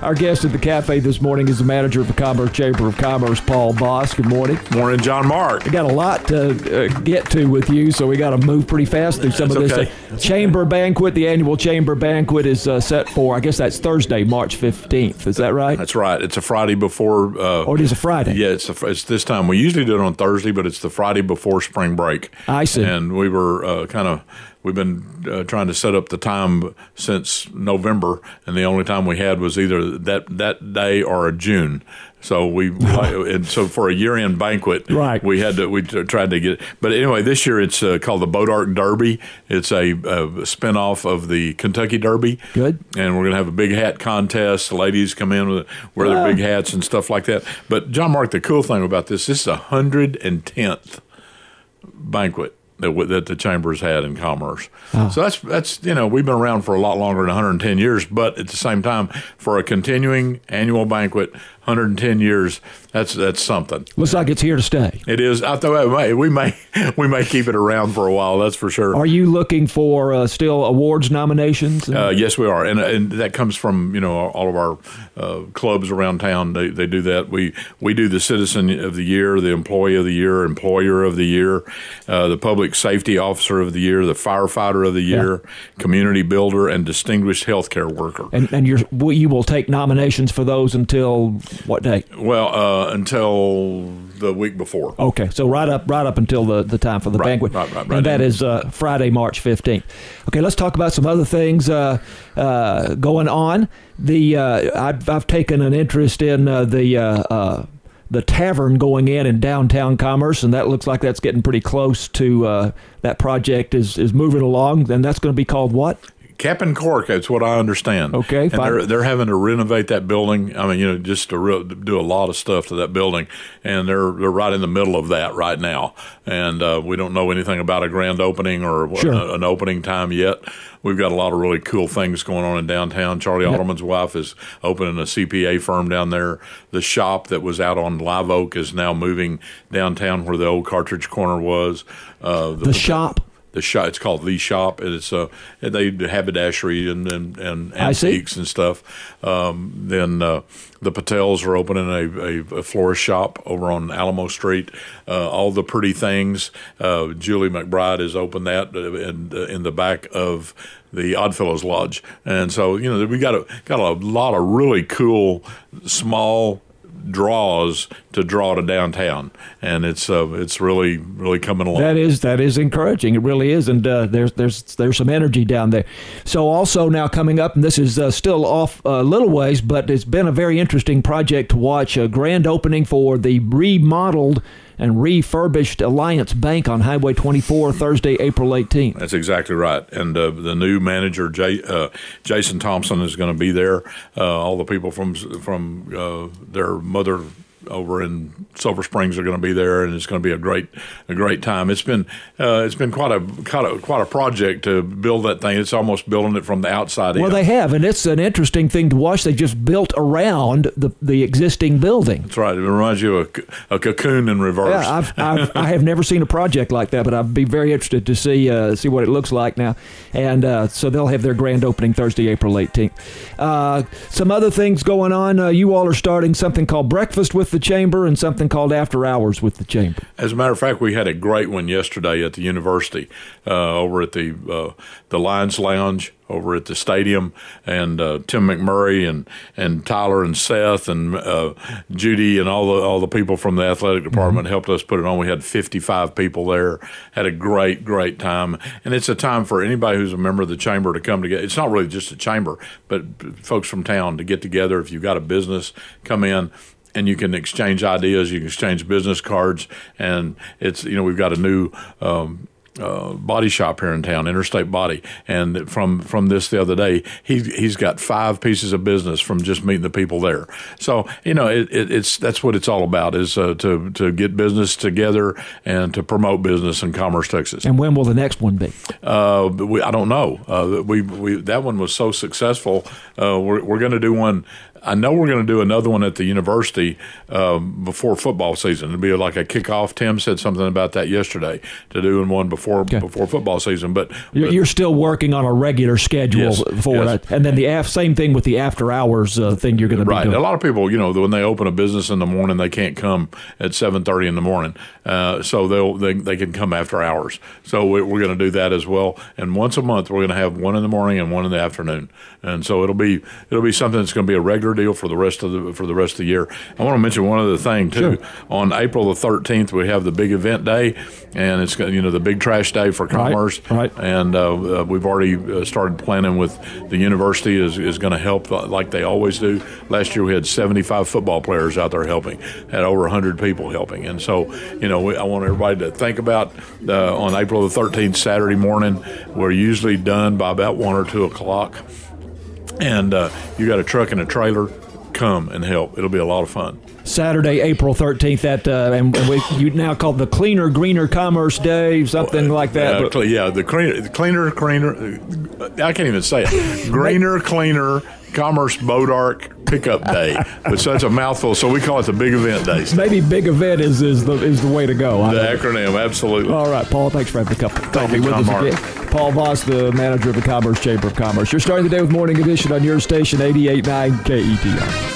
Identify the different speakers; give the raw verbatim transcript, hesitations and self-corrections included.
Speaker 1: Our guest at the cafe this morning is the manager of the Commerce Chamber of Commerce, Paul Boss. Good morning.
Speaker 2: Morning, John Mark.
Speaker 1: We got a lot to uh, get to with you, so we got to move pretty fast through some
Speaker 2: That's
Speaker 1: of this.
Speaker 2: okay.
Speaker 1: Uh, chamber okay. banquet, the annual chamber banquet is uh, set for, I guess that's Thursday, March fifteenth. Is that right?
Speaker 2: That's right. It's a Friday before. Uh,
Speaker 1: or it is a Friday?
Speaker 2: Yeah, it's a, it's this time. We usually do it on Thursday, but it's the Friday before spring break.
Speaker 1: I see.
Speaker 2: And we were uh, kind of. We've been uh, trying to set up the time since November, and the only time we had was either that, that day or June. So we and so for a year-end banquet,
Speaker 1: right.
Speaker 2: we had to we tried to get. But anyway, this year it's uh, called the Bodark Derby. It's a, a spinoff of the Kentucky Derby.
Speaker 1: Good.
Speaker 2: And we're going to have a big hat contest. The ladies come in with wear their uh, big hats and stuff like that. But John Mark, the cool thing about this, this is a one hundred tenth banquet that that the Chamber's had in Commerce. Oh. So that's, that's you know, we've been around for a lot longer than one hundred ten years, but at the same time, for a continuing annual banquet, one hundred ten years, that's that's something.
Speaker 1: Looks like it's here to stay.
Speaker 2: It is. I thought we may, we may we may keep it around for a while, that's for sure.
Speaker 1: Are you looking for uh, still awards nominations?
Speaker 2: Uh, yes, we are. And and that comes from, you know, all of our uh, clubs around town. They they do that. We we do the Citizen of the Year, the Employee of the Year, Employer of the Year, uh, the Public Safety Officer of the Year, the Firefighter of the Year, yeah. Community Builder, and Distinguished Healthcare Worker.
Speaker 1: And and you're, you will take nominations for those until what day?
Speaker 2: Well, uh, until the week before.
Speaker 1: Okay, so right up right up until the, the time for the
Speaker 2: right,
Speaker 1: banquet.
Speaker 2: Right, right, right.
Speaker 1: And that is uh, Friday, March fifteenth. Okay, let's talk about some other things uh, uh, going on. The uh, I've, I've taken an interest in uh, the uh, uh, the tavern going in in downtown Commerce, and that looks like that's getting pretty close to uh, that project is, is moving along. And that's going to be called what?
Speaker 2: Cap and Cork, that's what I understand.
Speaker 1: Okay,
Speaker 2: and
Speaker 1: fine.
Speaker 2: They're, they're having to renovate that building. I mean, you know, just to re- do a lot of stuff to that building, and they're they're right in the middle of that right now. And uh, we don't know anything about a grand opening or
Speaker 1: sure.
Speaker 2: a, an opening time yet. We've got a lot of really cool things going on in downtown. Charlie yep. Otterman's wife is opening a C P A firm down there. The shop that was out on Live Oak is now moving downtown where the old Cartridge Corner was. Uh,
Speaker 1: the, the shop?
Speaker 2: The shop, it's called The Shop. And it's uh, they do haberdashery and, and, and antiques and stuff. Um, then uh, the Patels are opening a, a, a florist shop over on Alamo Street. Uh, all the pretty things. Uh, Julie McBride has opened that in, in the back of the Oddfellows Lodge. And so, you know, we got a, got a lot of really cool small draws to draw to downtown, and it's uh, it's really really coming along.
Speaker 1: That is that is encouraging. It really is, and uh, there's there's there's some energy down there. So also now coming up, and this is uh, still off a little ways, but it's been a very interesting project to watch. A grand opening for the remodeled and refurbished Alliance Bank on Highway twenty-four, Thursday, April eighteenth.
Speaker 2: That's exactly right. And uh, the new manager, Jay, uh, Jason Thompson, is going to be there. Uh, all the people from from uh, their mother over in Silver Springs are going to be there, and it's going to be a great a great time. It's been uh, it's been quite a quite a quite a project to build that thing. It's almost building it from the outside in.
Speaker 1: Well, they have, and it's an interesting thing to watch. They just built around the the existing building.
Speaker 2: That's right. It reminds you of a, a cocoon in reverse.
Speaker 1: Yeah, I've, I've, I have never seen a project like that, but I'd be very interested to see uh, see what it looks like now. And uh, so they'll have their grand opening Thursday, April eighteenth. Uh, some other things going on. Uh, you all are starting something called Breakfast with the Chamber and something called After Hours with the Chamber.
Speaker 2: As a matter of fact, we had a great one yesterday at the university uh, over at the uh, the Lions Lounge over at the stadium, and uh, Tim McMurray and, and Tyler and Seth and uh, Judy and all the all the people from the athletic department mm-hmm. helped us put it on. We had fifty-five people there, had a great, great time. And it's a time for anybody who's a member of the chamber to come together. It's not really just a chamber, but folks from town to get together. If you've got a business, come in. And you can exchange ideas, you can exchange business cards, and it's, you know, we've got a new um, uh, body shop here in town, Interstate Body, and from from this the other day, he he's got five pieces of business from just meeting the people there. So, you know, it, it, it's that's what it's all about, is uh, to to get business together and to promote business in Commerce, Texas.
Speaker 1: And when will the next one be?
Speaker 2: Uh, we, I don't know. Uh, we we that one was so successful. Uh, we're we're going to do one. I know we're going to do another one at the university um, before football season. It'll be like a kickoff. Tim said something about that yesterday, to doing one before okay. before football season. But
Speaker 1: you're, you're still working on a regular schedule
Speaker 2: yes,
Speaker 1: for
Speaker 2: yes.
Speaker 1: it, and then the af- same thing with the after hours uh, thing you're going to be
Speaker 2: right.
Speaker 1: doing.
Speaker 2: A lot of people, you know, when they open a business in the morning, they can't come at seven thirty in the morning, uh, so they'll they they can come after hours. So we're going to do that as well. And once a month, we're going to have one in the morning and one in the afternoon. And so it'll be it'll be something that's going to be a regular deal for the rest of the for the rest of the year. I want to mention one other thing too. Sure. On April the thirteenth, we have the big event day, and it's you know the big trash day for commerce.
Speaker 1: Right. right.
Speaker 2: And uh, uh, we've already started planning with the university is is going to help like they always do. Last year we had seventy-five football players out there helping, had over one hundred people helping, and so you know we, I want everybody to think about uh, on April the thirteenth, Saturday morning. We're usually done by about one or two o'clock. And uh, you got a truck and a trailer, come and help. It'll be a lot of fun.
Speaker 1: Saturday, April thirteenth, at uh, and we, you now call it the Cleaner, Greener Commerce Day, something like that.
Speaker 2: Uh, but, yeah, the cleaner, the cleaner, cleaner. I can't even say it. Greener, Cleaner Commerce Boat Arc Pickup Day. But so that's a mouthful, so we call it the Big Event Day.
Speaker 1: Maybe Big Event is, is the is the way to go.
Speaker 2: The acronym, absolutely.
Speaker 1: All right, Paul, thanks for having a cup of coffee with us again. Paul Voss, the manager of the Commerce Chamber of Commerce. You're starting the day with Morning Edition on your station, eighty-eight point nine K E T R.